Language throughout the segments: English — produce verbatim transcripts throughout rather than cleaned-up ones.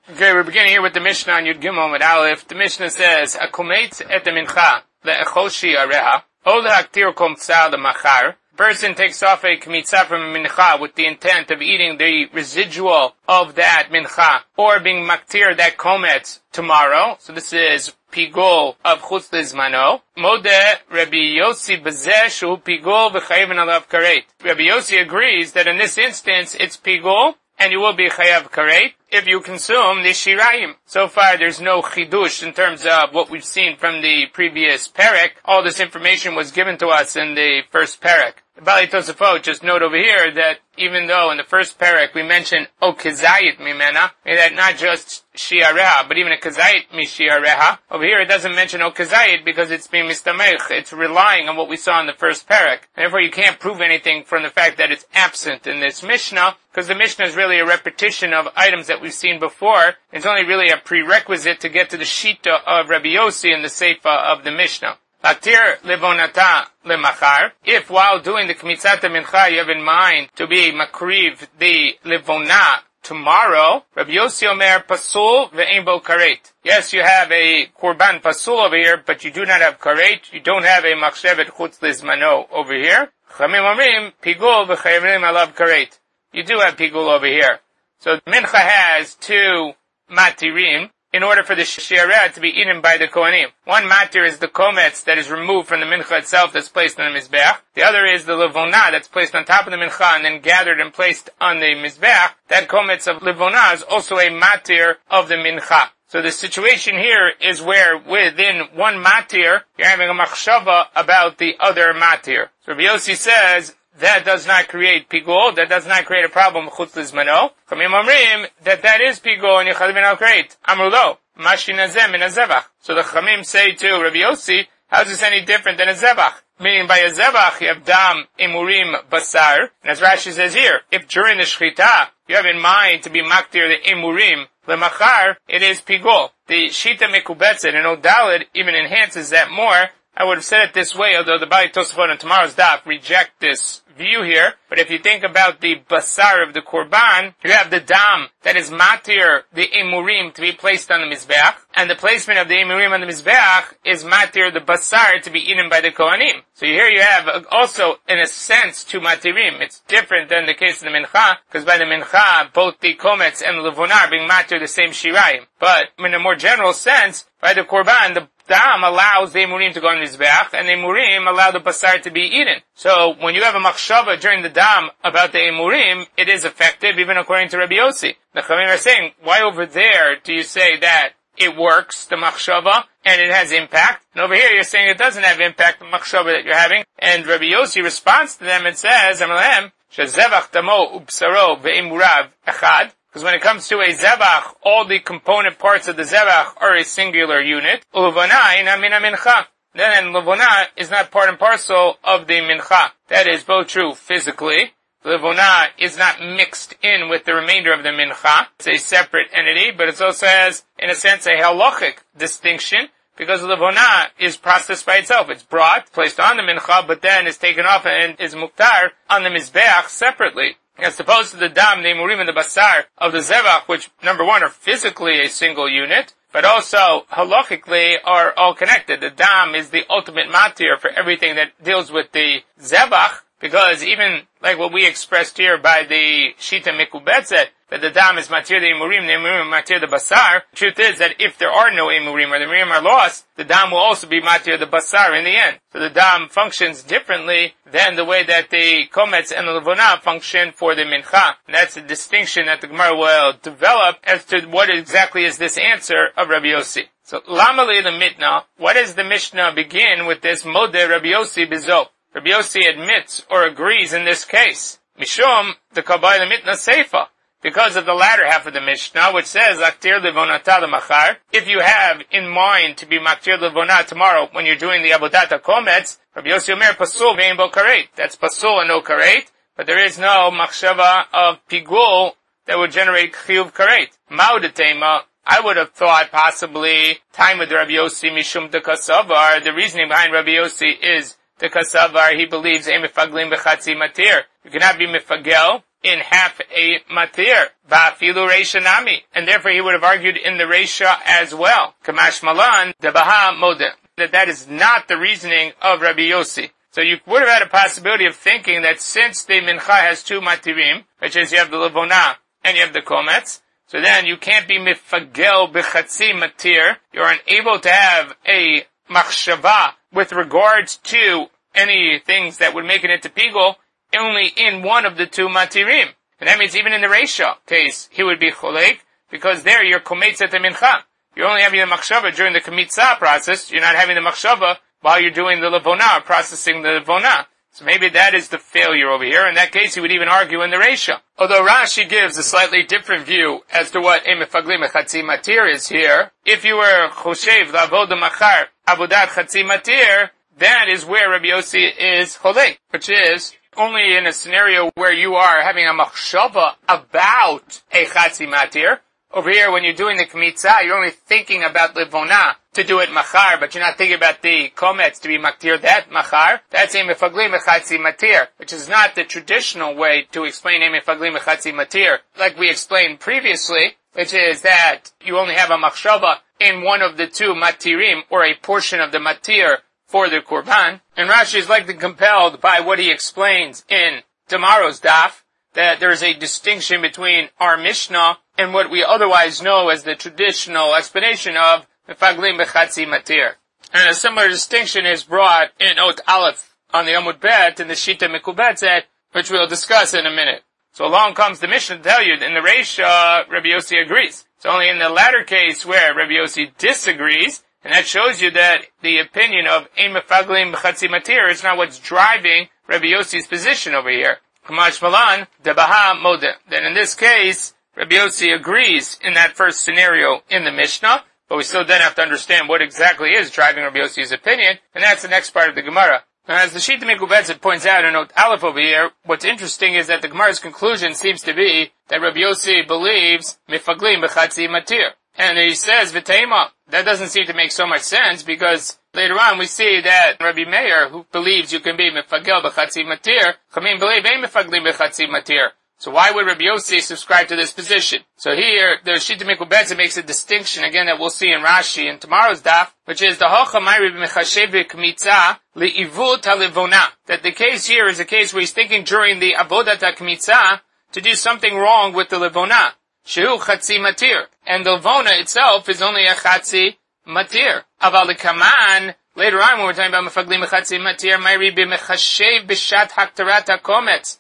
Okay, we're beginning here with the Mishnah on Yud Gimel with Aleph. The Mishnah says, "Akumetz et mincha le'echol shi'areha, o le'aktir kol mitzah le'machar." Person takes off a kmitzah from a mincha with the intent of eating the residual of that mincha, or being maktir that kometz tomorrow. So this is pigul of chutz lizmano. Modeh Rabbi Yossi bezeh shu pigul v'chayven alav karet. Rabbi Yossi agrees that in this instance it's pigul, and you will be chayav karet if you consume the shirayim. So far, there's no chidush in terms of what we've seen from the previous perek. All this information was given to us in the first perek. The Bali Tosafot just note over here that even though in the first perek we mentioned o kezayit mimena, that not just shiareha, but even a kezayit mi shiareha, over here it doesn't mention o kezayit because it's being mistamech. It's relying on what we saw in the first perek. Therefore, you can't prove anything from the fact that it's absent in this Mishnah, because the Mishnah is really a repetition of items that we've seen before. It's only really a prerequisite to get to the Shita of Rabbi Yossi in the Seifa of the Mishnah. Latir levonata lemachar. If while doing the kmitzat mincha you have in mind to be makriv the levona tomorrow, Rabbi Yossi omer pasul ve'ein bo karet. Yes, you have a korban pasul over here, but you do not have karet. You don't have a machshevet chutz lizmano over here. Chamim omrim pigul v'chayvrim alav karet. You do have pigul over here. So mincha has two matirim in order for the shiareh to be eaten by the kohanim. One matir is the kometz that is removed from the mincha itself that's placed on the mizbeach. The other is the levona that's placed on top of the mincha and then gathered and placed on the mizbeach. That kometz of levona is also a matir of the mincha. So the situation here is where within one matir, you're having a machshava about the other matir. So Rabbi Yossi says, that does not create pigul, that does not create a problem with chutz lizmano. Chamim omrim that that is pigul and yichad min al karet. Amru lo, mashi nazeh min hazevach. So the Chamim say to Rabbi Yossi, how is this any different than a zevach? Meaning by a zevach you have dam, imurim, basar. And as Rashi says here, if during the shchita you have in mind to be maktir the imurim, lemachar, it is pigul. The shita mekubetzet and Odalid even enhances that more. I would have said it this way, although the Bali Tosafot on tomorrow's daf reject this view here. But if you think about the basar of the korban, you have the dam that is matir, the emurim, to be placed on the mizbeach, and the placement of the emurim on the mizbeach is matir, the basar, to be eaten by the kohanim. So here you have also, in a sense, two matirim. It's different than the case of the mincha, because by the mincha, both the kometz and the levona are being matir the same shirayim. But in a more general sense, by the korban, the dam allows the emurim to go on the mizbeach, and the emurim allow the basar to be eaten. So when you have a machshava during the dam about the emurim, it is effective, even according to Rabbi Yossi. The Chamim are saying, why over there do you say that it works, the machshava, and it has impact? And over here you're saying it doesn't have impact, the machshava that you're having. And Rabbi Yossi responds to them and says, Amalahem, shezevach damo ubsaro ve'imurav echad. Because when it comes to a zevach, all the component parts of the zevach are a singular unit. Ulevona ina mina mincha. Then levona is not part and parcel of the mincha. That is both true physically. Levona is not mixed in with the remainder of the mincha. It's a separate entity, but it also has, in a sense, a halachic distinction, because levona is processed by itself. It's brought, placed on the mincha, but then is taken off and is muktar on the mizbeach separately. As opposed to the dam, the emurim, and the basar of the zevach, which, number one, are physically a single unit, but also, halachically, are all connected. The dam is the ultimate matir for everything that deals with the zevach, because even like what we expressed here by the shita mekubetzet, that the dam is matir the emurim, the emurim matir the basar. The truth is that if there are no emurim or the emurim are lost, the dam will also be matir the basar in the end. So the dam functions differently than the way that the kometz and the levona function for the mincha. And that's a distinction that the Gemara will develop as to what exactly is this answer of Rabbi Yossi. So lamali the mitna, what does the Mishnah begin with this modeh Rabbi Yossi bizo? Rabbi Yossi admits or agrees in this case. Mishum, the kabbalah mitna seifa. Because of the latter half of the Mishnah, which says, Aktir levonata lemachar. If you have in mind to be maktir levonah tomorrow when you're doing the abodata kometz, Rabbi Yossi omer pasul ve'ein bo karet. That's pasul and no karet, but there is no machshava of pigul that would generate chiyuv karet. Ma'udetema, I would have thought possibly time with Rabbi Yossi mishum de kasavar. The reasoning behind Rabbi Yossi is the kasavar, he believes, ein mifaglim b'chatzi matir. You cannot be mifagel in half a matir, va'afilu reisha nami, and therefore he would have argued in the reisha as well. Kamash malan debaha modeh, that that is not the reasoning of Rabbi Yossi. So you would have had a possibility of thinking that since the mincha has two matirim, which is you have the levona and you have the kometz, so then you can't be mifagel b'chatzi matir. You're unable to have a machshava with regards to any things that would make it into pigul only in one of the two matirim. And that means even in the reisha case, he would be cholek, because there you're kometz at the mincha. You're only having the machshava during the kmitza process. You're not having the machshava while you're doing the levona, processing the levona. So maybe that is the failure over here. In that case, he would even argue in the reisha. Although Rashi gives a slightly different view as to what emefaglim chatzi matir is here. If you were choshev lavod machar avodat chatzi matir, that is where Rabbi Yossi is cholek, which is only in a scenario where you are having a machshava about a chatzi matir. Over here, when you're doing the kmitza, you're only thinking about levona to do it machar, but you're not thinking about the kometz to be maktir that machar. That's a mefaglim echatzi matir, which is not the traditional way to explain a mefaglim echatzi matir, like we explained previously, which is that you only have a machshava in one of the two matirim, or a portion of the matir for the korban. And Rashi is likely compelled by what he explains in tomorrow's daf, that there is a distinction between our Mishnah and what we otherwise know as the traditional explanation of mefaglim b'chatzi matir. And a similar distinction is brought in Ot Aleph on the Amud Bet in the Shita Mekubetzet, which we'll discuss in a minute. So along comes the Mishnah to tell you that in the Reisha, Rabbi Yossi agrees. It's only in the latter case where Rabbi Yossi disagrees, and that shows you that the opinion of ein mefaglim b'chatzi matir is not what's driving Rabbi Yossi's position over here. Kamash malan debaha modeh. Then in this case, Rabbi Yossi agrees in that first scenario in the Mishnah, but we still then have to understand what exactly is driving Rabbi Yossi's opinion, and that's the next part of the Gemara. Now, as the Shita Mekubetzet points out in Note Aleph over here, what's interesting is that the Gemara's conclusion seems to be that Rabbi Yossi believes mefaglim b'chatzi matir. And he says, v'teima. That doesn't seem to make so much sense, because later on we see that Rabbi Meir, who believes you can be mefagel b'chatzi matir, chamim believe ein mefaglim b'chatzi matir. So why would Rabbi Yossi subscribe to this position? So here, the Shita Mekubetzet makes a distinction, again, that we'll see in Rashi in tomorrow's daf, which is the hocha mayri b'mechashev b'kmitza li'ivut ha'levona. That the case here is a case where he's thinking during the avodat ha'kmitza to do something wrong with the levona. Shehu chatzi matir. And the levona itself is only a chatzi matir. Aval kaman, later on when we're talking about mefaglim chatzi matir, mayri b'mechashev b'shat haktarat ha'kometz.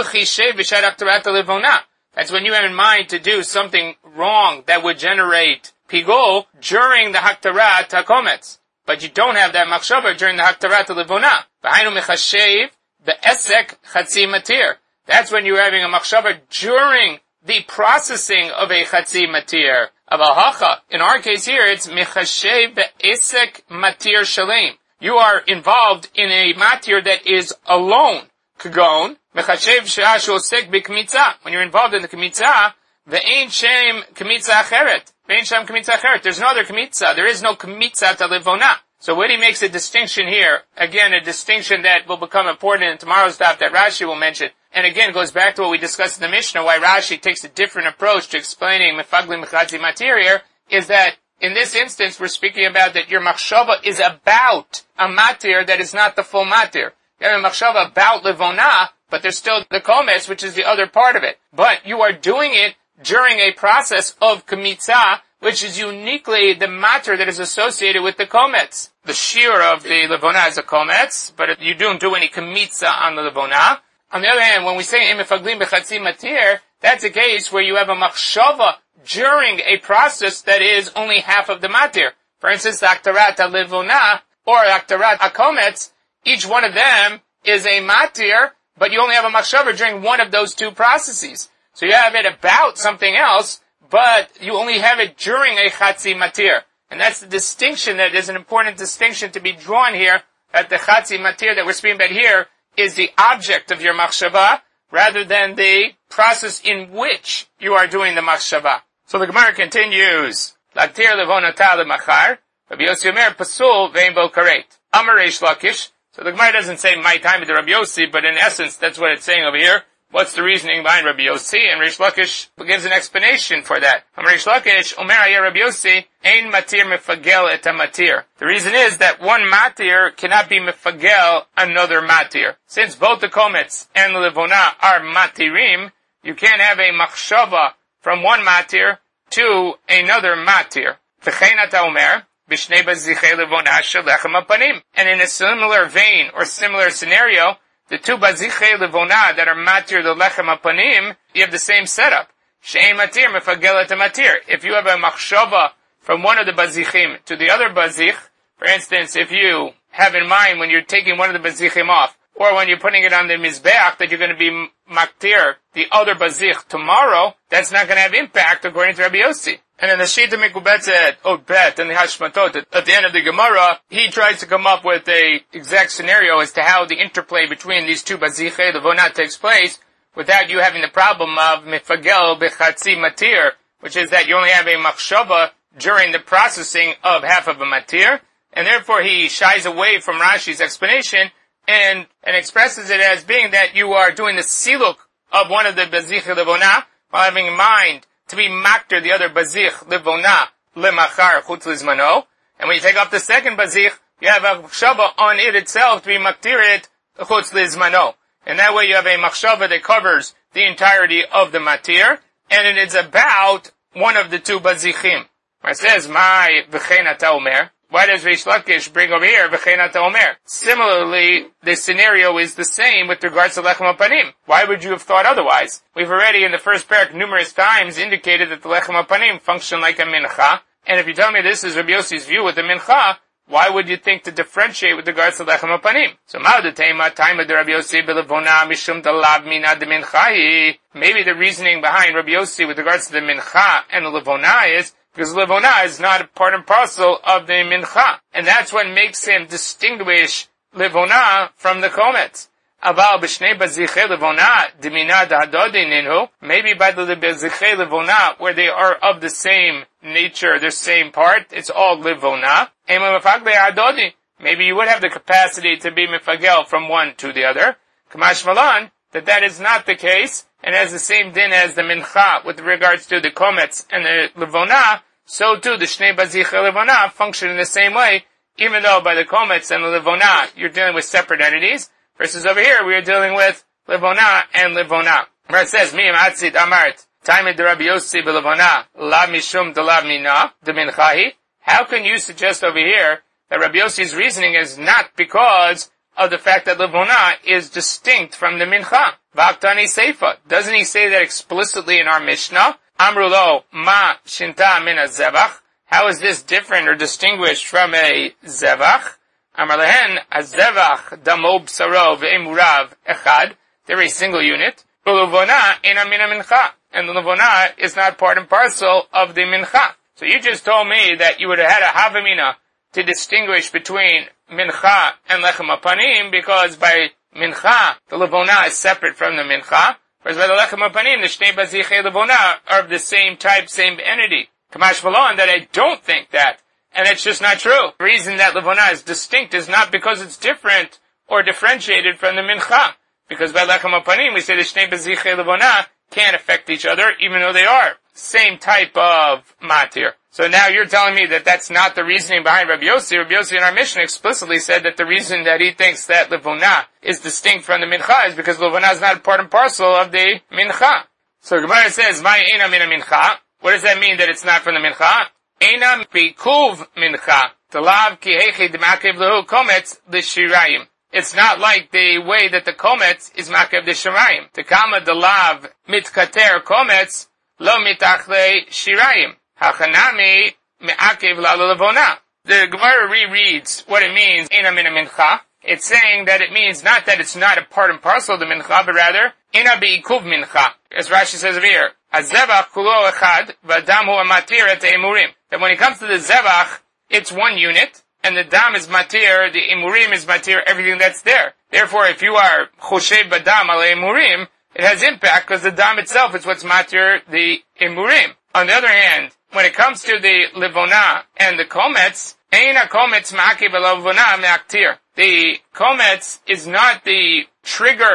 That's when you have in mind to do something wrong that would generate pigol during the haktarat hakometz. But you don't have that machshava during the haktarat levona. V'hainu mechashev be'esek chatzi matir. That's when you're having a machshava during the processing of a chatzi matir. Of a hacha. In our case here, it's mechashev be'esek matir shalem. You are involved in a matir that is alone. Kagon. Mechashev she'ashu osek b'kmitza. When you're involved in the kmitza, ve'ein shem kmitza acheret. Ve'ein shem kmitza acheret. There's no other kmitza. There is no kmitza to levona. So when he makes a distinction here, again, a distinction that will become important in tomorrow's daf that Rashi will mention, and again goes back to what we discussed in the Mishnah, why Rashi takes a different approach to explaining mefaglim b'chatzi matir here, is that in this instance we're speaking about that your machshava is about a matir that is not the full matir. You have a machshava about levona, but there's still the kometz, which is the other part of it. But you are doing it during a process of kmitza, which is uniquely the matter that is associated with the kometz. The shear of the levona is a kometz, but you don't do any kmitza on the levona. On the other hand, when we say emefaglim b'chatzi matir, that's a case where you have a machshava during a process that is only half of the matir. For instance, the aktarat levona or aktarat akometz, each one of them is a matir, but you only have a machshava during one of those two processes. So you have it about something else, but you only have it during a chatzi matir. And that's the distinction, that is an important distinction to be drawn here, that the chatzi matir that we're speaking about here is the object of your machshava, rather than the process in which you are doing the machshava. So the Gemara continues, Laktir levonata lemachar, Rabbi Yossi Omer pasul ve'en bo karet. Amar Reish Lakish. So the Gemara doesn't say my time with the Rabbi Yossi, but in essence, that's what it's saying over here. What's the reasoning behind Rabbi Yossi? And Rish Lakish gives an explanation for that. Rish Lakish, Omer Ayah Rabbi Yossi, Ein matir mefagel et matir. The reason is that one matir cannot be mefagel another matir. Since both the komets and the levona are matirim, you can't have a machshava from one matir to another matir. V'chein ata omer, b'shnei bazichei levona shel lechem hapanim. And in a similar vein or similar scenario, the two bazichei levona that are matir the lechem hapanim, you have the same setup. She'ein matir mefagel et matir. If you have a machshava from one of the bazichim to the other bazich, for instance, if you have in mind when you're taking one of the bazichim off, or when you're putting it on the mizbeach that you're going to be maktir the other bazich tomorrow, that's not going to have impact according to Rabbi Yossi. And in the Shita Mikubetzet, Otbet, and the Hashmatot, at the end of the Gemara, he tries to come up with a exact scenario as to how the interplay between these two bazichei levona takes place, without you having the problem of mifagel bechatzi matir, which is that you only have a machshava during the processing of half of a matir, and therefore he shies away from Rashi's explanation and, and expresses it as being that you are doing the siluk of one of the bazich levona, while having in mind to be makter the other bazich levona lemachar chutz lizmano, and when you take off the second bazich, you have a machshava on it itself to be maktir it chutz lizmano. And that way you have a machshava that covers the entirety of the matir, and it is about one of the two bazichim. It says, my v'chein ata omer. Why does Rish Lakish bring over here v'chein ata omer? Similarly, the scenario is the same with regards to lechem hapanim. Why would you have thought otherwise? We've already in the first parak numerous times indicated that the lechem hapanim function like a mincha, and if you tell me this is Rabbi Yossi's view with the mincha, why would you think to differentiate with regards to lechem hapanim? So ma'odetema taima de Rabbi Yossi belevona mishum dalav mina de minchahi. Maybe the reasoning behind Rabbi Yossi with regards to the mincha and the levona is because levona is not a part and parcel of the mincha, and that's what makes him distinguish levona from the komets. Aval b'shnei bazichei levona demina da'adodi ninhu. Maybe by the bazichei levona, where they are of the same nature, the same part, it's all levona. Ema mefagle adodi. Maybe you would have the capacity to be mefagel from one to the other. Kamash malan, that that is not the case, and has the same din as the mincha with regards to the komets and the levona, so too the shnei bazichei levona function in the same way, even though by the komets and the levona you're dealing with separate entities, versus over here we are dealing with levona and levona. Where it says, mi atzit amart, taimid de Rabbi Yossi belevona, la mishum de la mina, de minchahi. How can you suggest over here that Rabbi Yossi's reasoning is not because of the fact that levona is distinct from the mincha? Vaktani seifa. Doesn't he say that explicitly in our Mishnah? Amrulo ma shinta min zevach. How is this different or distinguished from a zevach? Amar lehen azevach damo b'saro ve'emurav echad. They're a single unit. Ulevona ena mina mincha. And the levona is not part and parcel of the mincha. So you just told me that you would have had a havamina to distinguish between mincha and lechem hapanim, because by mincha, the levona is separate from the mincha, whereas by the lechem hapanim, the shnei bazichei levona are of the same type, same entity. Kamash malon, that I don't think that, and it's just not true. The reason that levona is distinct is not because it's different or differentiated from the mincha, because by lechem hapanim, we say the shnei bazichei levona can't affect each other, even though they are same type of matir. So now you're telling me that that's not the reasoning behind Rabbi Yossi. Rabbi Yossi in our Mishnah explicitly said that the reason that he thinks that levona is distinct from the mincha is because levona is not part and parcel of the mincha. So Gemara says, "Mai ena mina mincha." What does that mean that it's not from the mincha? Ena bikuv mincha. Talav ki hechi d'makev lehu komets l'shirayim. It's not like the way that the komets is makev the shirayim. Tekama dalav mitkater komets lo mitachle shirayim. Hachanami me'akev la'lo levona. The Gemara rereads what it means, ena mina mincha. It's saying that it means not that it's not a part and parcel of the mincha, but rather, ena be'ikuv mincha. As Rashi says over here, azevach kulo echad, v'adam hu amatir et emurim. That when it comes to the zevach, it's one unit, and the dam is matir, the emurim is matir, everything that's there. Therefore, if you are choshev badam al emurim, it has impact because the dam itself is what's matir, the emurim. On the other hand, when it comes to the levona and the komets, eina komets ma'akev levona me'aktir. The komets is not the trigger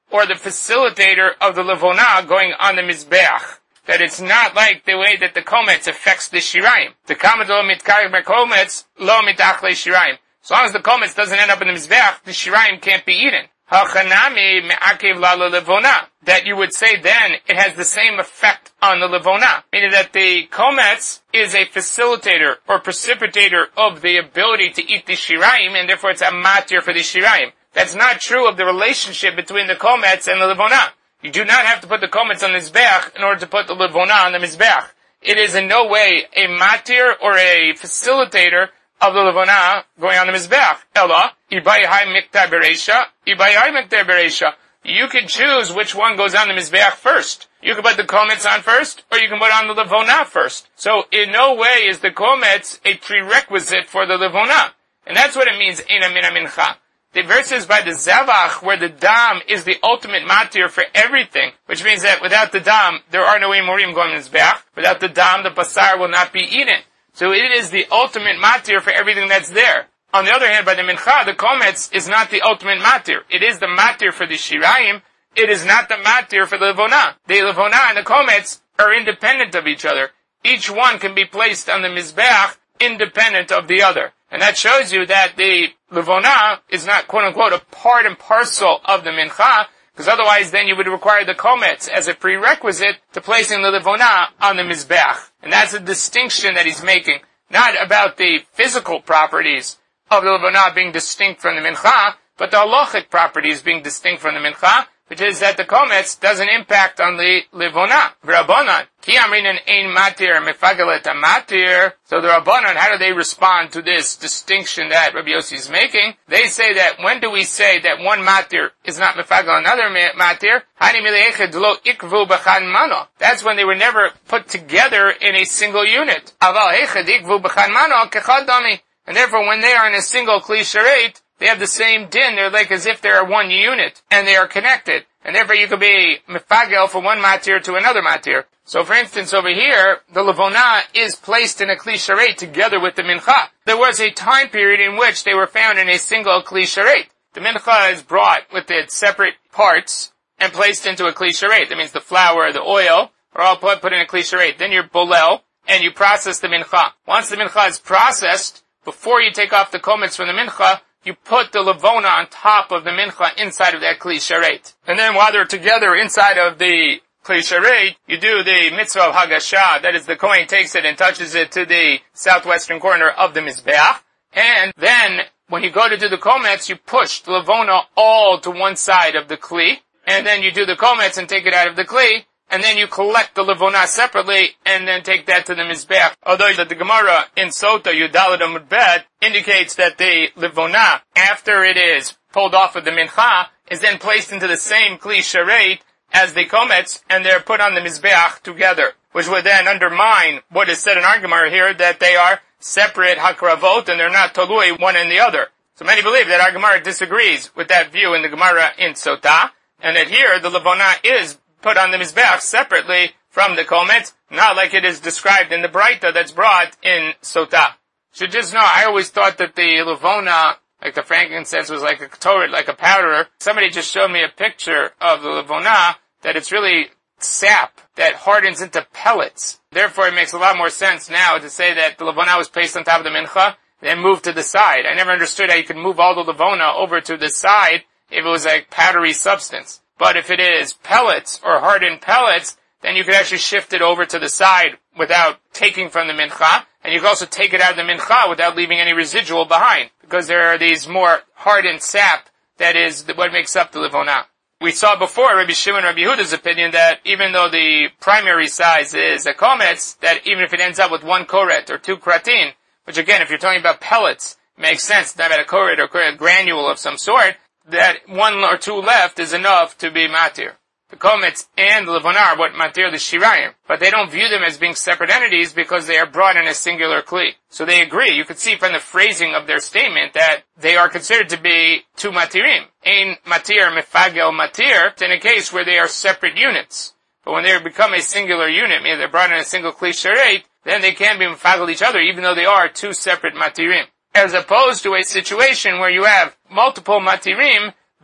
or the facilitator of the levona going on the mizbeach. That it's not like the way that the kometz affects the shirayim. The kometz lo mitkarich b'kometz lo mitachle shirayim. As long as the kometz doesn't end up in the mizbeach, the shirayim can't be eaten. Hachanami me'akev la levona. That you would say then it has the same effect on the levona, meaning that the kometz is a facilitator or precipitator of the ability to eat the shirayim, and therefore it's a matir for the shirayim. That's not true of the relationship between the kometz and the levona. You do not have to put the kometz on the mizbeach in order to put the levona on the mizbeach. It is in no way a matir or a facilitator of the levona going on the mizbeach. Ella, ibayahai miktar bereisha, ibayahai miktar bereisha. You can choose which one goes on the mizbeach first. You can put the kometz on first, or you can put on the levona first. So in no way is the kometz a prerequisite for the levona. And that's what it means, ina mina mincha. The verses by the Zavach, where the dam is the ultimate matir for everything, which means that without the dam, there are no imurim going to the mizbeach. Without the dam, the basar will not be eaten. So it is the ultimate matir for everything that's there. On the other hand, by the mincha, the kometz is not the ultimate matir. It is the matir for the shirayim. It is not the matir for the levona. The levona and the kometz are independent of each other. Each one can be placed on the mizbeach independent of the other. And that shows you that the levona is not, quote unquote, a part and parcel of the mincha, because otherwise then you would require the kometz as a prerequisite to placing the levona on the mizbeach. And that's a distinction that he's making, not about the physical properties of the levona being distinct from the mincha, but the halachic properties being distinct from the mincha, which is that the kometz doesn't impact on the levona. Rabbanan, ki amrinan ein matir mefagelet matir. So the Rabbanan, how do they respond to this distinction that Rabbi Yossi is making? They say that when do we say that one matir is not mefagel another matir? Hani milechad lo ikvu b'chan mano. That's when they were never put together in a single unit. Aval hechad ikvu b'chan mano kechad dami. And therefore, when they are in a single kli sharet, they have the same din. They're like as if they are one unit, and they are connected. And therefore, you could be mefagel from one matir to another matir. So, for instance, over here, the levona is placed in a kli sharet together with the mincha. There was a time period in which they were found in a single kli sharet. The mincha is brought with its separate parts and placed into a kli sharet. That means the flour, the oil, are all put, put in a kli sharet. Then you're bolel, and you process the mincha. Once the mincha is processed, before you take off the kometz from the mincha, you put the levona on top of the mincha inside of that kli sharet. And then while they're together inside of the kli sharet, you do the mitzvah of hagasha. That is, the kohen takes it and touches it to the southwestern corner of the mizbeach. And then, when you go to do the kometz, you push the levona all to one side of the kli. And then you do the kometz and take it out of the kli. And then you collect the levona separately, and then take that to the mizbeach. Although the, the Gemara in Sota Yudalad Amud Bet indicates that the levona, after it is pulled off of the mincha, is then placed into the same kli sharet as the kometz, and they're put on the mizbeach together, which would then undermine what is said in our Gemara here, that they are separate hakravot, and they're not tolui one in the other. So many believe that our Gemara disagrees with that view in the Gemara in Sota, and that here the levona is put on the mizbeach separately from the kometz, not like it is described in the Braita that's brought in Sota. Should just know, I always thought that the levona, like the frankincense, was like a ketoret, like a powder. Somebody just showed me a picture of the levona, that it's really sap that hardens into pellets. Therefore, it makes a lot more sense now to say that the levona was placed on top of the mincha, then moved to the side. I never understood how you could move all the levona over to the side if it was like powdery substance. But if it is pellets or hardened pellets, then you could actually shift it over to the side without taking from the mincha, and you can also take it out of the mincha without leaving any residual behind, because there are these more hardened sap that is what makes up the levona. We saw before Rabbi Shimon and Rabbi Yehuda's opinion that even though the primary size is a kometz, that even if it ends up with one koret or two kratin, which again, if you're talking about pellets, makes sense, not about a koret or a granule of some sort, that one or two left is enough to be matir. The kometz and the levona are what matir the shirayim, but they don't view them as being separate entities because they are brought in a singular kli. So they agree. You could see from the phrasing of their statement that they are considered to be two matirim. Ein matir mefagel matir, in a case where they are separate units. But when they become a singular unit, meaning they're brought in a single kli sharet, then they can be mefagel each other, even though they are two separate matirim. As opposed to a situation where you have multiple matirim,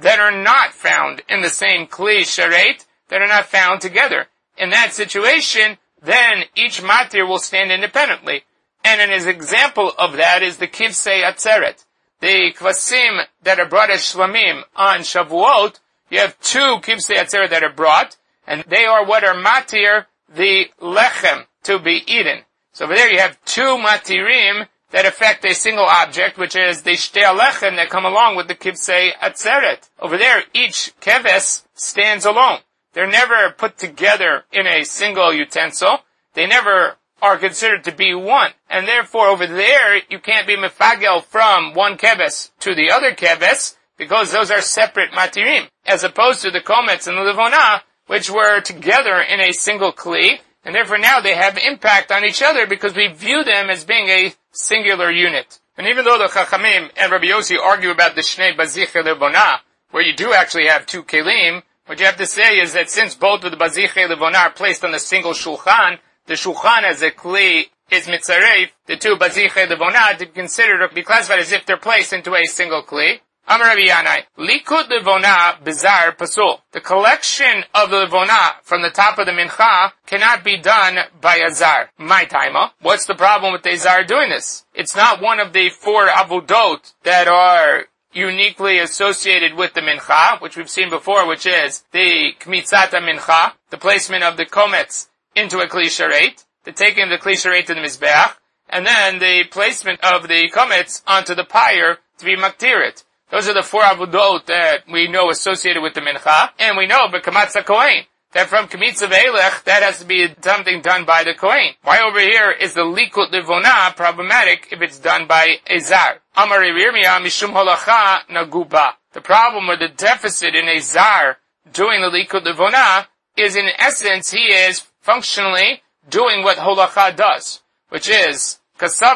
that are not found in the same kli sharet, that are not found together. In that situation, then each matir will stand independently. And an example of that is the kivsei atzeret. The kvasim that are brought as shlamim on Shavuot, you have two kivsei atzeret that are brought, and they are what are matir, the lechem, to be eaten. So over there you have two matirim that affect a single object, which is the shtei lechem that come along with the kivsei atzeret. Over there, each keves stands alone. They're never put together in a single utensil. They never are considered to be one. And therefore, over there, you can't be mefagel from one keves to the other keves, because those are separate matirim, as opposed to the komets and the levona, which were together in a single kli, and therefore now they have impact on each other because we view them as being a singular unit. And even though the Chachamim and Rabbi Yossi argue about the Shnei Baziche Levona, where you do actually have two kelim, what you have to say is that since both of the Baziche Levona are placed on a single shulchan, the shulchan as a kli is mitzaref, the two Baziche Levona to be considered or be classified as if they're placed into a single kli. Amar Rabbi Yanai, Likud Levona Bizar Pasul. The collection of the Levona from the top of the Mincha cannot be done by a Zar. My taima. What's the problem with the Zar doing this? It's not one of the four Avodot that are uniquely associated with the Mincha, which we've seen before, which is the Kmitzat Mincha, the placement of the Komets into a Kli Sharet, the taking of the Kli Sharet to the Mizbeach, and then the placement of the Komets onto the pyre to be Maktirit. Those are the four avodot that we know associated with the mincha, and we know b'kamatza kohen that from kamitza ve'elech that has to be something done by the kohen. Why over here is the likut levona problematic if it's done by a zar? Amar Yirmiyah mishum holacha naguba. The problem or the deficit in a zar doing the likut levona is in essence he is functionally doing what holacha does, which is even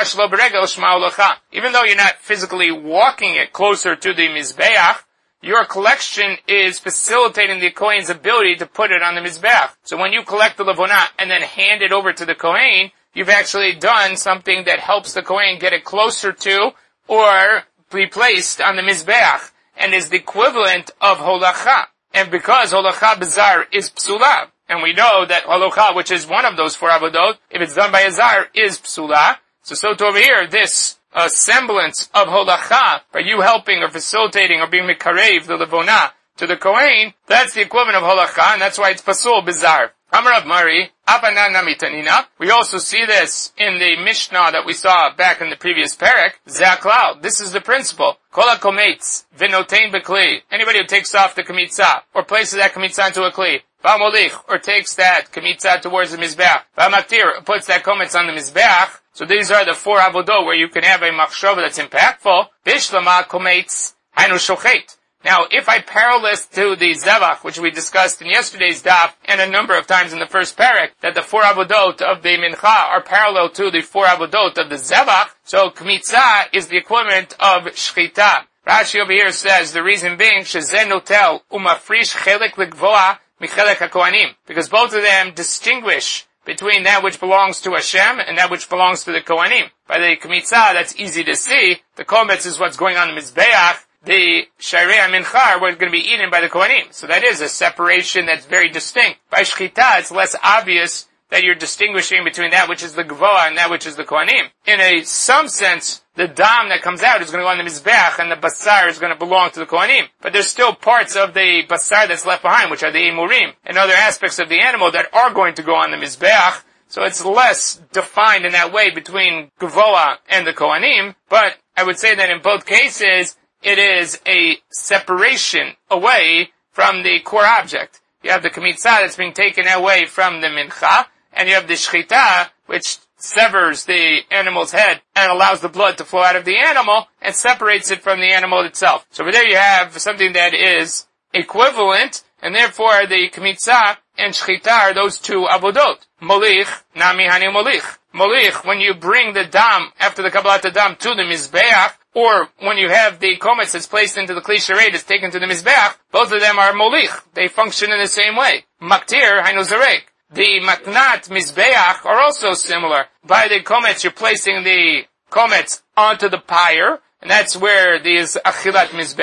though you're not physically walking it closer to the Mizbeach, your collection is facilitating the Kohen's ability to put it on the Mizbeach. So when you collect the Levona and then hand it over to the Kohen, you've actually done something that helps the Kohen get it closer to or be placed on the Mizbeach and is the equivalent of Holacha. And because Holacha Bizar is Psula, and we know that halacha, which is one of those four avodot, if it's done by a zar, is psula. So, so to over here, this uh, semblance of halacha, by you helping or facilitating or being mikarev, the levona, to the kohen, that's the equivalent of halacha, and that's why it's pasul bizar. Amar Rav Mari, Abanana mitanina. We also see this in the Mishnah that we saw back in the previous parak. Zaklal. This is the principle. Kol hakometz v'notein b'kli. Anybody who takes off the kamitza or places that kamitza into a kli, v'amolich, or takes that kamitza towards the mizbeach, v'amaktir, puts that kometz on the mizbeach. So these are the four avodah where you can have a machshava that's impactful. Bishlama kometz hainu shochet. Now, if I parallel to the Zevach, which we discussed in yesterday's daf, and a number of times in the first parak, that the four avodot of the Mincha are parallel to the four avodot of the Zevach, so Kmitza is the equivalent of Shchita. Rashi over here says, the reason being, Shezen notel umafrish chelik legvoa michelek hakohanim, because both of them distinguish between that which belongs to Hashem and that which belongs to the Kohanim. By the Kmitza, that's easy to see. The Kometz is what's going on in the Mizbeach. The Sharei HaMincha are going to be eaten by the Kohanim. So that is a separation that's very distinct. By Shchita, it's less obvious that you're distinguishing between that which is the Gvoa and that which is the Kohanim. In a some sense, the dam that comes out is going to go on the Mizbeach and the Basar is going to belong to the Kohanim. But there's still parts of the Basar that's left behind, which are the Emurim, and other aspects of the animal that are going to go on the Mizbeach. So it's less defined in that way between Gvoa and the Kohanim. But I would say that in both cases, it is a separation away from the core object. You have the Kmitza that's being taken away from the Mincha, and you have the Shchita, which severs the animal's head and allows the blood to flow out of the animal and separates it from the animal itself. So over there you have something that is equivalent, and therefore the Kmitza and Shchita are those two avodot. Molich, nami hani molich. Molich, when you bring the dam, after the Kabbalat dam, to the Mizbeach, or when you have the kometz that's placed into the Kli Sharet is taken to the Mizbeach, both of them are molich. They function in the same way. Maktir, hainu zarek. The matnat Mizbeach are also similar. By the kometz, you're placing the kometz onto the pyre, and that's where there is achilat Mizbeach.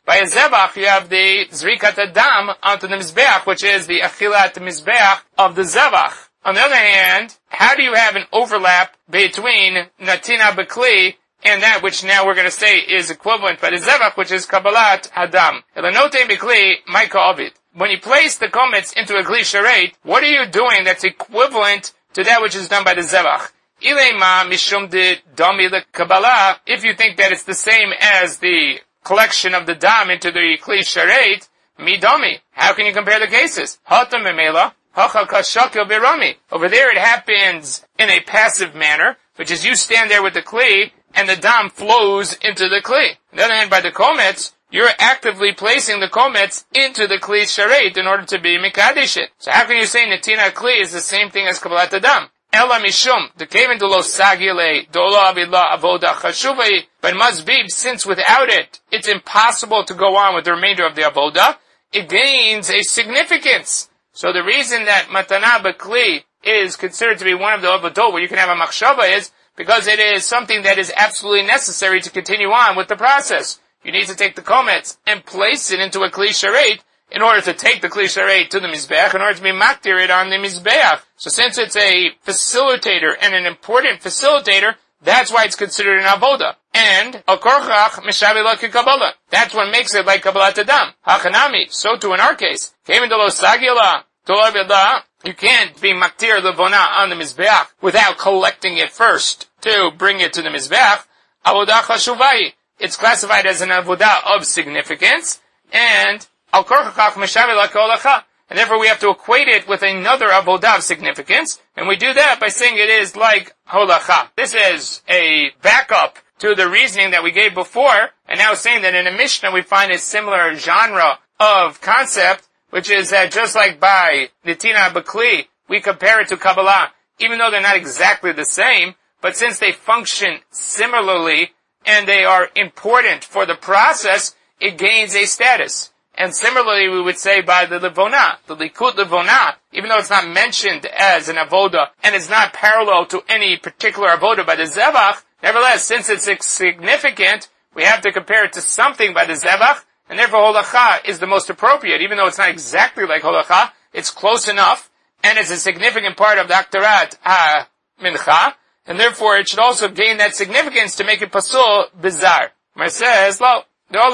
By a zevach, you have the zrikat adam onto the mizbeach, which is the achilat mizbeach of the zevach. On the other hand, how do you have an overlap between natina b'kli and that which now we're going to say is equivalent by the zevach, which is kabbalat adam? Elanote b'kli maika ovid. When you place the komets into a kli sharet, what are you doing that's equivalent to that which is done by the zevach? Ilema mishum de dami le kabbalah. If you think that it's the same as the collection of the dam into the kli sharet, mi dami. How can you compare the cases? Hata memela. Over there it happens in a passive manner, which is you stand there with the kli, and the dam flows into the kli. On the other hand, by the komets, you're actively placing the komets into the kli sharet in order to be mikadesh it. So how can you say netina kli is the same thing as kabbalat adam? Ela mishum, the kaven de lo sagile, dolo avidla avoda chashuvai, but must be, since without it, it's impossible to go on with the remainder of the avoda, it gains a significance. So the reason that matana b'kli is considered to be one of the avodot where you can have a machshava is because it is something that is absolutely necessary to continue on with the process. You need to take the komets and place it into a kli sharet in order to take the kli sharet to the mizbeach, in order to be maktir it on the mizbeach. So since it's a facilitator and an important facilitator, that's why it's considered an avoda. And al korchach mishavila kikabbalah. That's what makes it like kabbalat adam. Hachanami. So too in our case. Kemin delo sagila dolo avidla. You can't be maktir levona on the mizbeach without collecting it first to bring it to the mizbeach. Avodah chashuvai. It's classified as an avodah of significance, and al korchach mishavila kolacha. And therefore we have to equate it with another avodah of significance, and we do that by saying it is like holacha. This is a backup to the reasoning that we gave before, and now saying that in a Mishnah we find a similar genre of concept, which is that just like by netina b'kli, we compare it to Kabbalah, even though they're not exactly the same, but since they function similarly, and they are important for the process, it gains a status. And similarly, we would say by the Levona, the Likud Levona, even though it's not mentioned as an avoda, and it's not parallel to any particular avoda by the Zevach, nevertheless, since it's significant, we have to compare it to something by the Zevach, and therefore Holacha is the most appropriate. Even though it's not exactly like Holacha, it's close enough, and it's a significant part of the Aktarat HaMincha, and therefore it should also gain that significance to make it pasul bizarre. Mar says, lo,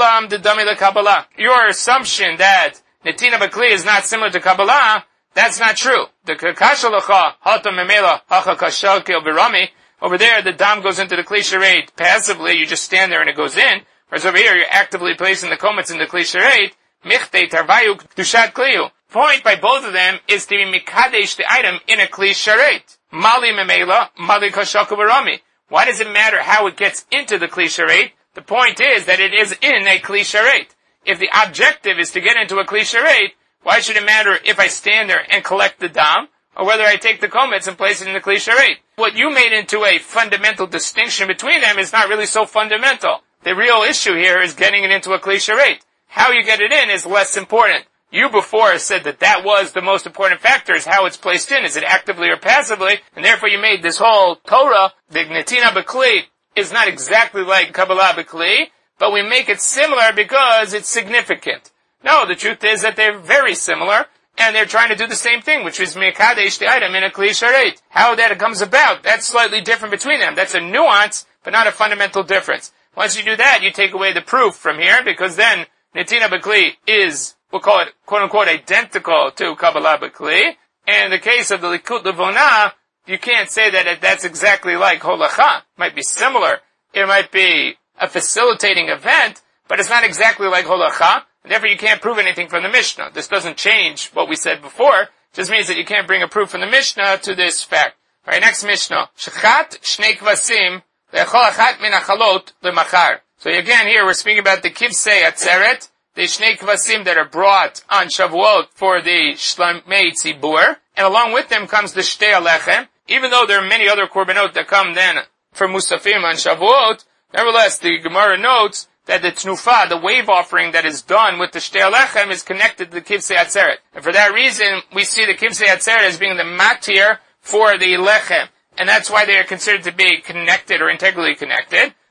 your assumption that netina b'kli is not similar to Kabbalah, that's not true. The kakashalacha hata memela hacha kashalkel v'rami. Over there, the dam goes into the kli sharet passively. You just stand there and it goes in. Whereas over here, you're actively placing the komets in the kli sharet. Michte tarvayu dushat kliyu. Point by both of them is to be mikadesh the item in a kli sharet. Mali memela mali kashalkel v'rami. Why does it matter how it gets into the kli sharet? The point is that it is in a kli sharet. If the objective is to get into a kli sharet, why should it matter if I stand there and collect the dam, or whether I take the komets and place it in the kli sharet? What you made into a fundamental distinction between them is not really so fundamental. The real issue here is getting it into a kli sharet. How you get it in is less important. You before said that that was the most important factor, is how it's placed in. Is it actively or passively? And therefore you made this whole Torah, the netina b'kli, is not exactly like Kabbalah b'kli, but we make it similar because it's significant. No, the truth is that they're very similar, and they're trying to do the same thing, which is mekadesh the item in a kli sharet. How that comes about, that's slightly different between them. That's a nuance, but not a fundamental difference. Once you do that, you take away the proof from here, because then netina b'kli is, we'll call it, quote unquote, identical to Kabbalah b'kli. And in the case of the Likud Levona, you can't say that that's exactly like Holacha. It might be similar. It might be a facilitating event, but it's not exactly like Holacha, and therefore you can't prove anything from the Mishnah. This doesn't change what we said before. It just means that you can't bring a proof from the Mishnah to this fact. Alright, next Mishnah. Shechat shnei kvasim le'echol achat min achalot le'machar. So again here we're speaking about the kivsei atzeret, the shnei kvasim that are brought on Shavuot for the shlamei tzibur, and along with them comes the shtei alechem. Even though there are many other korbanot that come then for Musafim on Shavuot, nevertheless, the Gemara notes that the Tnufa, the wave offering that is done with the Shtei Alechem, is connected to the Kivsei Atzeret. And for that reason, we see the Kivsei Atzeret as being the matir for the Lechem. And that's why they are considered to be connected or integrally connected.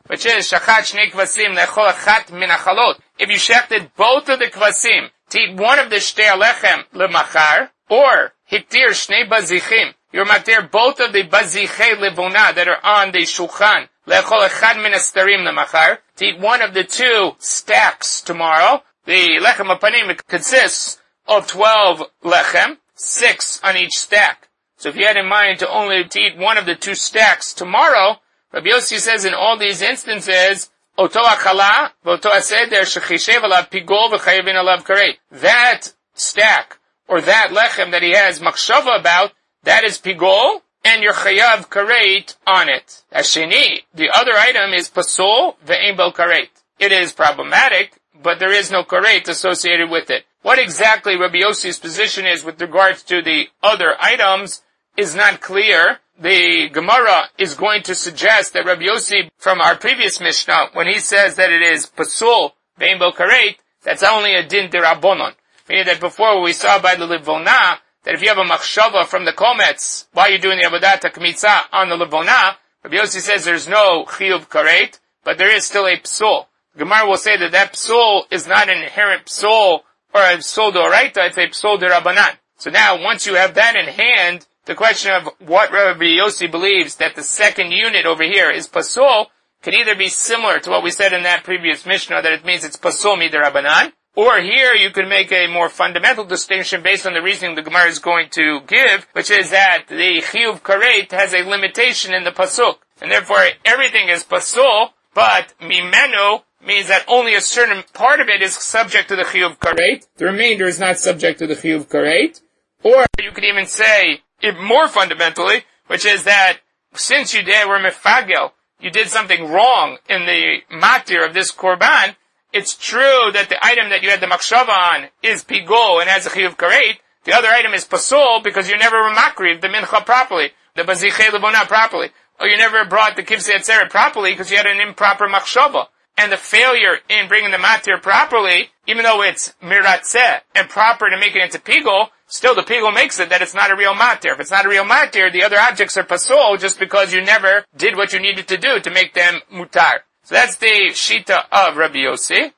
which is shachat shnei kvasim le'echol achat min hachalot. If you shechted both of the kvasim to eat one of the shtei alechem lemachar, or hiktir shnei bazichim, you're matir both of the bazichei levona that are on the shulchan le'echol echad min astarim lemachar, to eat one of the two stacks tomorrow. The lechem apanim consists of twelve lechem, six on each stack. So if you had in mind to only to eat one of the two stacks tomorrow, Rabbi Yossi says in all these instances, Oto achala, v'oto aseder, shechishev alav pigol v'chayavin alav kareit. That stack, or that lechem that he has machshava about, that is pigol, and your chayav kareit on it. Asheni, the other item is pasol ve'ein bel kareit. It is problematic, but there is no kareit associated with it. What exactly Rabbi Yossi's position is with regards to the other items is not clear. The Gemara is going to suggest that Rabbi Yossi, from our previous Mishnah, when he says that it is pasul ve'ein bel kareit, that's only a din derabonon. Meaning that before we saw by the Livona, that if you have a machshava from the Kometz, while you're doing the Avodat HaKmitza on the Livona, Rabbi Yossi says there's no chiyuv kareit, but there is still a psul. Gemara will say that that psul is not an inherent psul or a psul d'oraita, it's a psul d'rabanan. So now, once you have that in hand, the question of what Rabbi Yossi believes that the second unit over here is pasul can either be similar to what we said in that previous Mishnah, that it means it's pasul mid'rabanan, or here you could make a more fundamental distinction based on the reasoning the Gemara is going to give, which is that the chiyuv kareit has a limitation in the pasuk, and therefore everything is pasul, but mimenu means that only a certain part of it is subject to the chiyuv kareit. The remainder is not subject to the chiyuv kareit. Or you could even say, if more fundamentally, which is that since you did were mefagel, you did something wrong in the matir of this korban, it's true that the item that you had the machshava on is pigol and has a chiyuv kareit. The other item is pasul because you never remakriv the mincha properly, the bazichei levona properly, or you never brought the kivsei atzeret properly because you had an improper machshava. And the failure in bringing the matir properly, even though it's miratzeh and proper to make it into pigol, still the pigol makes it that it's not a real matir. If it's not a real matir, the other objects are pasul just because you never did what you needed to do to make them mutar. So that's the shita of Rabbi Yossi.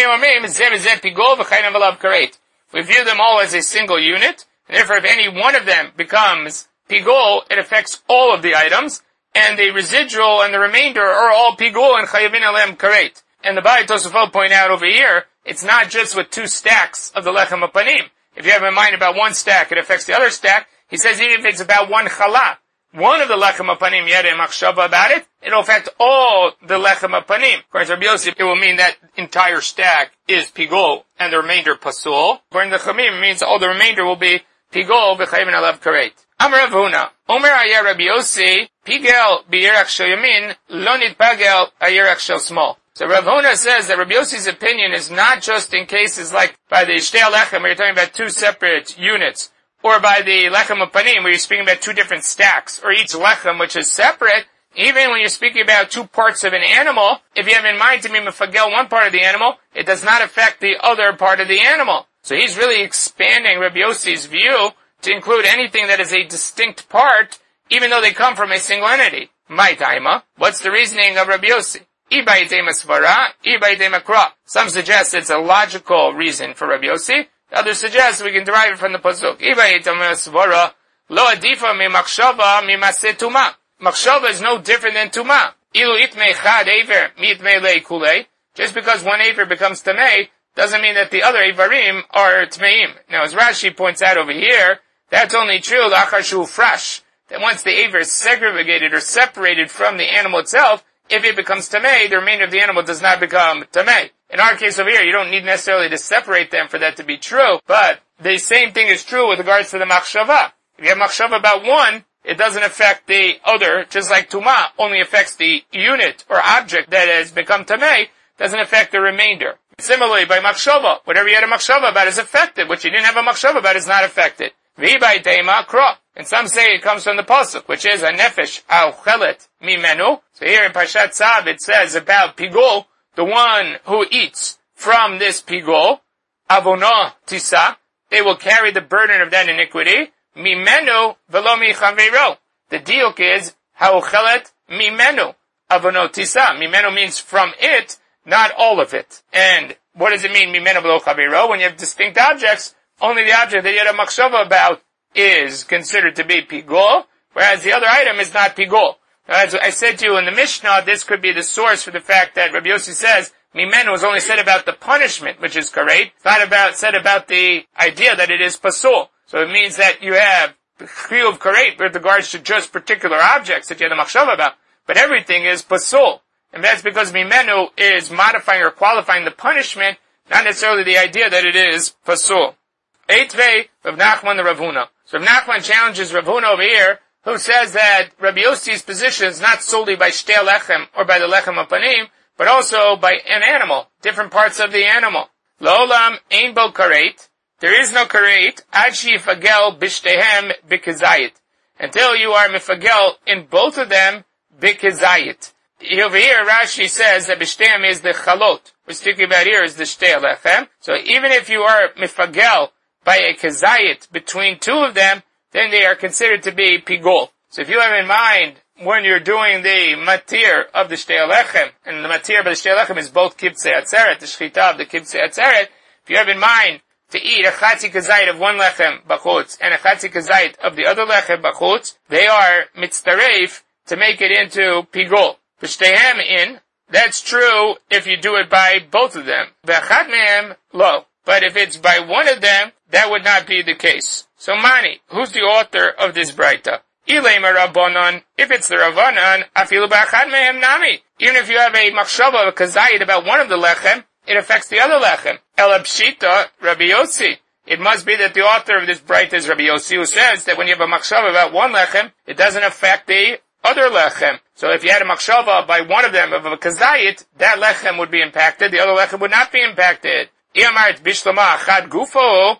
We view them all as a single unit, and therefore if any one of them becomes pigol, it affects all of the items, and the residual and the remainder are all pigol and chayavin alem kareit. And the Ba'ai Tosafot point out over here, it's not just with two stacks of the lechem apanim. If you have in mind about one stack, it affects the other stack. He says even if it's about one challah, one of the lechem apanim yet in machshava about it, it'll affect all the lechem apanim. According to Rabbi Yossi, it will mean that entire stack is pigol and the remainder pasul. According to the Chamim, it means all the remainder will be pigol v'chayvin alav kareit. Amar Rav Huna, Omer ayah Rabbi Yossi, pigel b'yirach shel yamin, lo nitpagel ayirach shel small. So Rav Huna says that Rabbi Yossi's opinion is not just in cases like by the shtei lechem where you're talking about two separate units, or by the lechem apanim where you're speaking about two different stacks, or each lechem which is separate. Even when you're speaking about two parts of an animal, if you have in mind to be mefagel one part of the animal, it does not affect the other part of the animal. So he's really expanding Rabbi Yossi's view to include anything that is a distinct part, even though they come from a single entity. My taima. What's the reasoning of Rabbi Yossi? Some suggest it's a logical reason for Rabbi Yossi. Others suggest we can derive it from the pasuk. Machshava is no different than tuma. Just because one aver becomes tamei doesn't mean that the other avarim are tmeim. Now, as Rashi points out over here, that's only true lachar shu fresh. That once the aver is segregated or separated from the animal itself, if it becomes tamei, the remainder of the animal does not become tamei. In our case over here, you don't need necessarily to separate them for that to be true, but the same thing is true with regards to the machshava. If you have machshava about one, it doesn't affect the other, just like tuma only affects the unit or object that has become tamei, doesn't affect the remainder. Similarly, by machshava, whatever you had a machshava about is affected. What you didn't have a machshava about is not affected. V'ibay teima kro. And some say it comes from the pasuk, which is a nefesh al chelet mimenu. So here in Parshat Tzav it says about pigol, the one who eats from this pigol, avono tisa, they will carry the burden of that iniquity. Mimenu velo mi chaveiro. The diuk is ha'ochelet mimenu. avonot tisa. Mimeno means from it, not all of it. And what does it mean, mimeno v'lo chaviro? When you have distinct objects, only the object that you had a machshava about is considered to be pigol, whereas the other item is not pigol. As I said to you in the Mishnah, this could be the source for the fact that Rabbi Yossi says, mimeno was only said about the punishment, which is karet. It's not about, said about the idea that it is pasul. So it means that you have chiyuv karet with regards to just particular objects that you had a machshava about. But everything is pasul. And that's because mimenu is modifying or qualifying the punishment, not necessarily the idea that it is pasul. Eitvei, Rav Nachman the Rav Huna. So Rav Nachman challenges Rav Huna over here, who says that Rabbi Yossi's position is not solely by shtei lechem or by the lechem apanim, but also by an animal, different parts of the animal. Lo'olam ein bo karet. There is no karet, ad sheyifagel b'shtehem b'kezayit. Until you are mifagel in both of them b'kezayit. Over here, Rashi says that b'shtehem is the chalot. We're speaking about here is the shtei lechem. So even if you are mifagel by a kezayit between two of them, then they are considered to be pigol. So if you have in mind, when you're doing the matir of the shtei lechem, and the matir of the shtei lechem is both kibtzei atzeret, the shchita of the kibtzei atzeret, if you have in mind to eat a chatzi kazayit of one lechem bachutz, and a chatzi kazayit of the other lechem bachutz, they are mitztaref to make it into pigol. V'shtehem in, that's true if you do it by both of them. V'achat mehem, lo. But if it's by one of them, that would not be the case. So Mani, who's the author of this Braita? Ilema Rabbanon, if it's the Rabbanon, afilu ba'achad mehem nami. Even if you have a machshava, a kazayit about one of the lechem, it affects the other lechem. Elabshita, Rabbi Yossi. It must be that the author of this Braita is Rabbi Yossi, who says that when you have a machshava about one lechem, it doesn't affect the other lechem. So if you had a machshava by one of them of a kazayit, that lechem would be impacted, the other lechem would not be impacted. Iyamart bishlama achad gufo,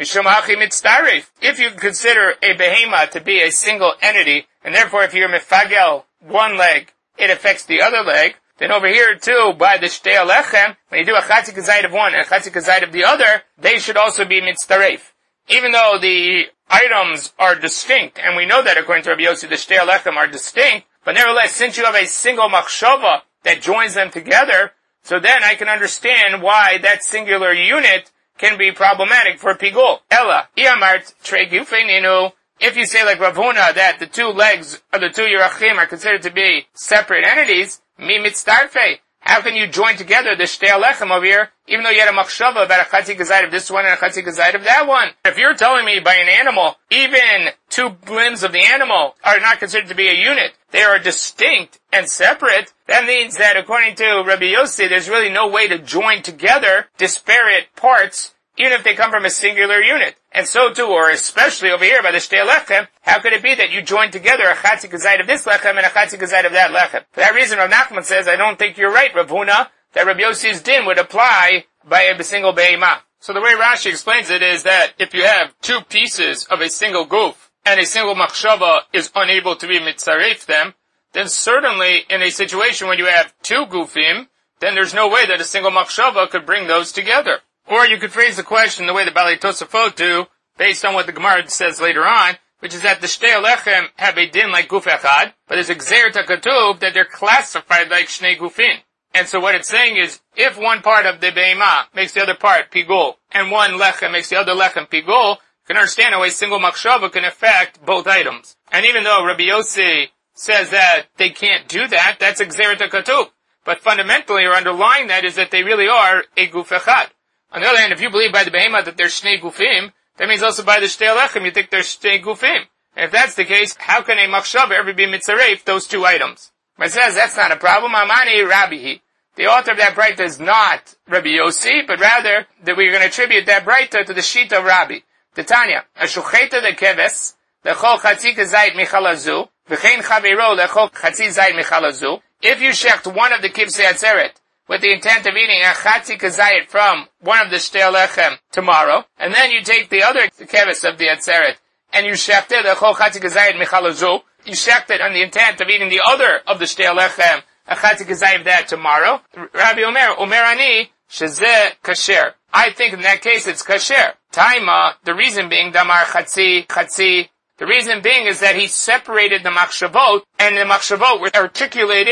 if you consider a behema to be a single entity, and therefore if you're mefagel one leg, it affects the other leg, then over here too, by the shtei lechem, when you do a chatzi kazayit of one and a chatzi kazayit of the other, they should also be mitztaref. Even though the items are distinct, and we know that according to Rabbi Yossi, the shtei lechem are distinct, but nevertheless, since you have a single machshava that joins them together, so then I can understand why that singular unit can be problematic for pigol. Ella, iamart tre gufeininu. If you say like Rav Huna that the two legs of the two yerachim are considered to be separate entities, mi mitzdarfe. How can you join together the shtei lechem over here, even though you had a machshava about a chatzi kazayit of this one and a chatzi kazayit of that one? If you're telling me by an animal, even two limbs of the animal are not considered to be a unit, they are distinct and separate, that means that according to Rabbi Yossi, there's really no way to join together disparate parts, even if they come from a singular unit. And so too, or especially over here by the shtei lechem, how could it be that you join together a chatzi kazayit of this lechem and a chatzi kazayit of that lechem? For that reason, Rav Nachman says, I don't think you're right, Rav Huna, that Rabbi Yossi's din would apply by a single behemah. So the way Rashi explains it is that if you have two pieces of a single goof, and a single machshava is unable to be mitzaref them, then certainly in a situation when you have two gufim, then there's no way that a single machshava could bring those together. Or you could phrase the question the way the Balei Tosafot do, based on what the Gemara says later on, which is that the shtei lechem have a din like guf echad, but there's a gzeir takatub that they're classified like shnei gufin. And so what it's saying is, if one part of the be'emah makes the other part pigol, and one lechem makes the other lechem pigol, you can understand how a single machshava can affect both items. And even though Rabbi Yossi says that they can't do that, that's a gzeir takatub. But fundamentally, or underlying that, is that they really are a guf echad. On the other hand, if you believe by the behemah that there's shnei gufim, that means also by the shtei lechem you think there's shnei gufim. And if that's the case, how can a machshava ever be mitzaref those two items? But it says that's not a problem. Amani Rabbihi. The author of that Braita is not Rabbi Yossi, but rather that we're going to attribute that Braita to the Shita of Rabbi. Titania, Ashucheta the keves, lechol chatzi kazayit michalazu, v'chein chaviro lechol chatzi zayit michalazu. If you shecht one of the kibsei atzeret, with the intent of eating a chatzi kazayit from one of the shtei lechem tomorrow, and then you take the other keves of the atzeret, and you shecht it, lechol chatzi kazayit michalazu, you shecht it on the intent of eating the other of the shtei lechem, a chatzi kazayit of that tomorrow. Rabbi Omer, Omer ani, shezeh kasher. I think in that case it's kasher. Taima, the reason being, damar chatzi, chatzi, the reason being is that he separated the machshavot, and the machshavot were articulated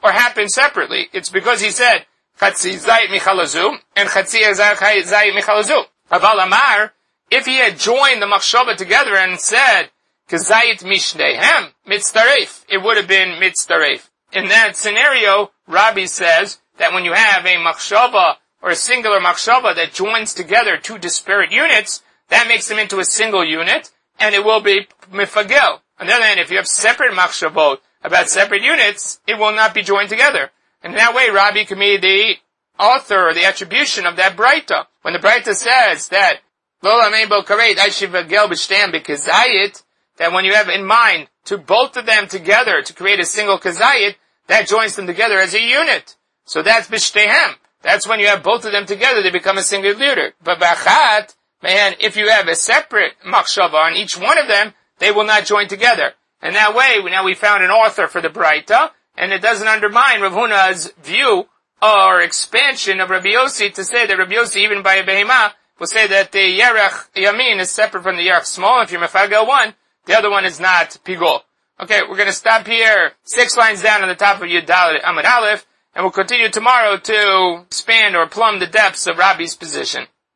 or happen separately. It's because he said, Chatzi Zayit Michalazu, and Chatzi Zayit Michalazu. Aval Amar, if he had joined the Machshava together and said, Kazayit Mishnehem, Mitzdaref, it would have been Mitzdaref. In that scenario, Rabbi says that when you have a Machshava, or a singular Machshava that joins together two disparate units, that makes them into a single unit, and it will be Mifagel. On the other hand, if you have separate Machshavot about separate units, it will not be joined together. And in that way, Rabbi can be the author or the attribution of that Braita. When the Braita says that, Lola Meibo Karet, Aishivagel B'Shtem B'Kazayit, that when you have in mind to both of them together to create a single Kazayit, that joins them together as a unit. So that's B'Shtehem. That's when you have both of them together, they become a single unit. But B'Achat, man, if you have a separate Machshava on each one of them, they will not join together. And that way, now we found an author for the Braita, and it doesn't undermine Rav Huna's view or expansion of Rabbi Yossi to say that Rabbi Yossi, even by a behemah, will say that the Yerech Yamin is separate from the Yerech Small. If you're Mefagel one, the other one is not Pigol. Okay, we're going to stop here, six lines down on the top of Yud Dalet Amud Aleph, and we'll continue tomorrow to expand or plumb the depths of Rabbi's position.